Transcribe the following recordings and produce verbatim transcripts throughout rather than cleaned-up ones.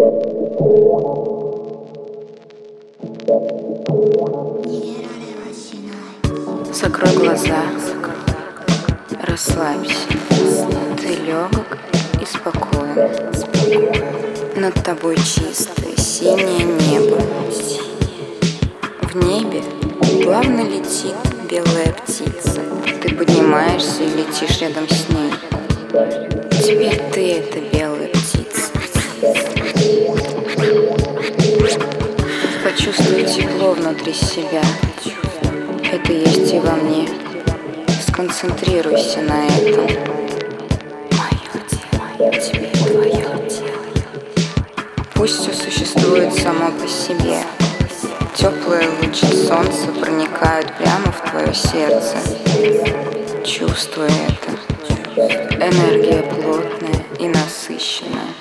Закрой глаза, расслабься. Ты легок и спокоен. Над тобой чистое синее небо. В небе плавно летит белая птица. Ты поднимаешься и летишь рядом с ней. Теперь ты — это белая птица. Почувствуй тепло внутри себя. Это есть и во мне. Сконцентрируйся на этом. Мое тело, тебе твое тело. Пусть все существует само по себе. Теплые лучи солнца проникают прямо в твое сердце. Чувствуй это. Энергия плотная и насыщенная.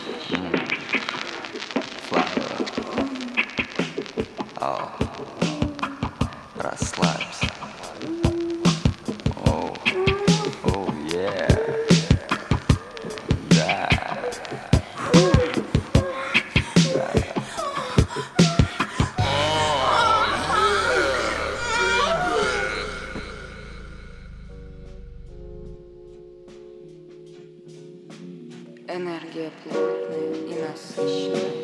Расслабься. Оу, оу, е. Да. Энергия плотная и насыщенная.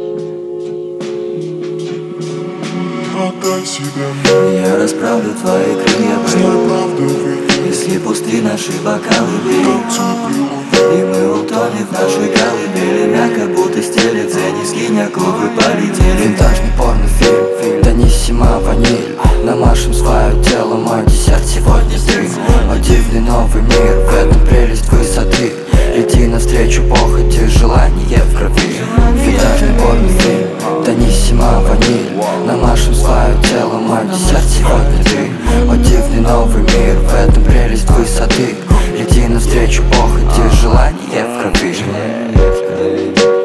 Отдай себя мне. Я расправлю твои крылья, Знай правду, ведь если пусты наши бокалы, и мы утонем в нашей колыбели. Мягко будто стелется, низкие оковы полетели. Винтажный порнофильм, Даниссимо ваниль. Намажем свое тело, мой десерт сегодня ты. О дивный новый мир, в этом прелесть высоты. Лети навстречу похоти, желание в крови. Винтажный порнофильм, Даниссимо ваниль. Намажем свое тело, мой десерт сегодня ты. О дивный новый мир, в этом прелесть высоты. Лети навстречу похоти, желание в крови.